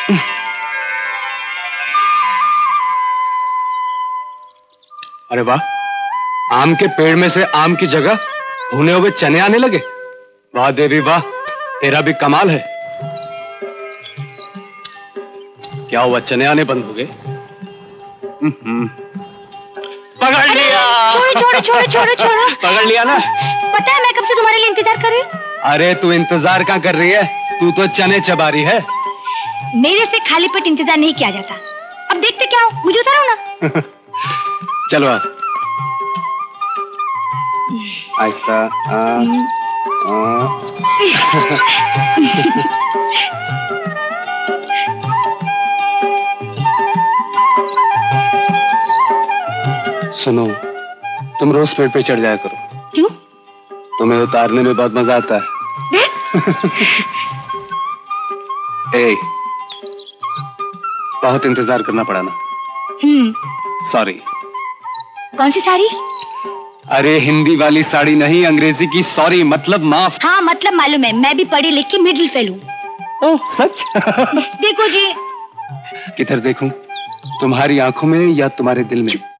अरे वाह, आम के पेड़ में से आम की जगह भुने हुए चने आने लगे। वाह देवी वाह, तेरा भी कमाल है। क्या हुआ, चने आने बंद हो गए? पकड़ लिया। छोड़ो। पकड़ लिया ना। पता है मैं कब से तुम्हारे लिए इंतजार कर रही हूँ। अरे तू इंतजार क्या कर रही है, तू तो चने चबा रही है। मेरे से खाली पेट इंतजार नहीं किया जाता। अब देखते क्या हो, मुझे उतारो ना। चलो आप आहिस्ता। सुनो, तुम रोज पेड़ पे चढ़ जाया करो। क्यों? तुम्हें उतारने में बहुत मजा आता है। ए, बहुत इंतजार करना पड़ा ना। सॉरी। कौन सी साड़ी? अरे हिंदी वाली साड़ी नहीं, अंग्रेजी की सॉरी, मतलब माफ। हाँ मतलब मालूम है, मैं भी पढ़ी लिखी मिडिल फेल हूँ। ओह सच? देखो जी। किधर देखूं, तुम्हारी आंखों में या तुम्हारे दिल में?